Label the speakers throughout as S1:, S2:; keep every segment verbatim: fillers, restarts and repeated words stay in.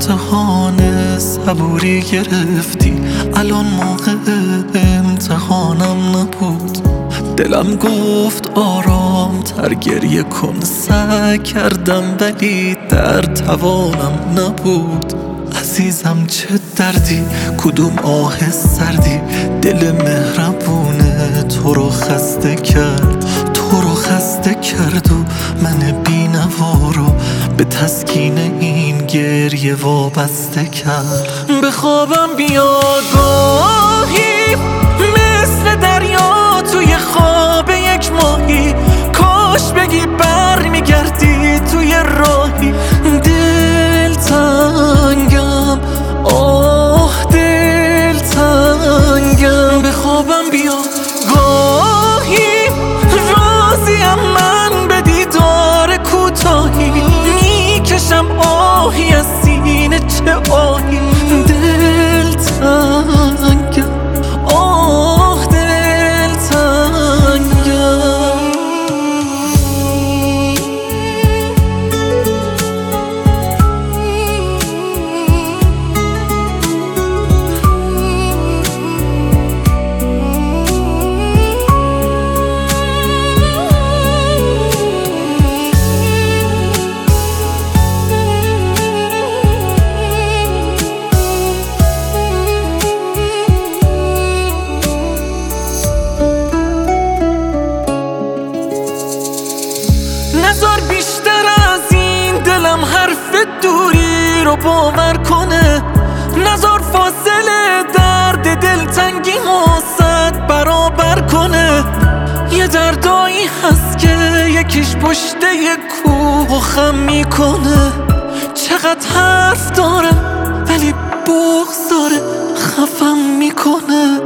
S1: امتحان صبوری گرفتی، الان موقع امتحانم نبود. دلم گفت آرام تر گریه کن، سعی کردم ولی در توانم نبود. عزیزم چه دردی، کدوم آه سردی، دل مهربونه تو رو خسته کرد، تو رو خسته کرد و من بی‌نوا رو به تسکین این گریه وابسته کرد. به خوابم بیاد گاهی مثل دریا توی خواب یک ماهی، کاش بگی بر میگردی توی راهی. دل تنگم، آه دل تنگم. به خوابم بیاد گاهی راضیم من به دیدار کوتاهی، میکشم آهی از سینه چه آهی. دل تنگم، آه دل تنگم. نذار بیشتر از این دلم حرف دوری رو باور کنه، نذار فاصله درد دلتنگی صد برابر کنه. یه دردایی هست که یکیش پشته یه کوه خم میکنه. چقدر حرف دارم ولی بغض داره خفم میکنه.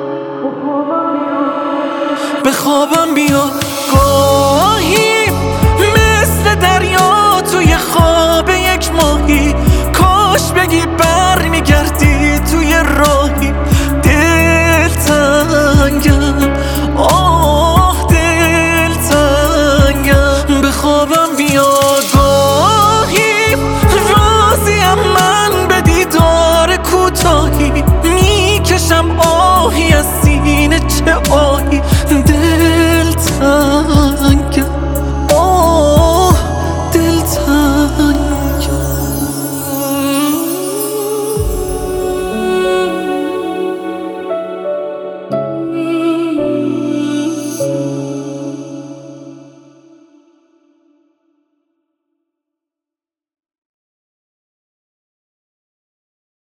S1: به خوابم بیا گاهی مثل دریا توی خواب یک ماهی، کاش بگی بر میگردی توی راهی. دل تنگم، آه دل تنگم. به خوابم بیا گاهی راضیم من به دیدار کوتاهی، میکشم آه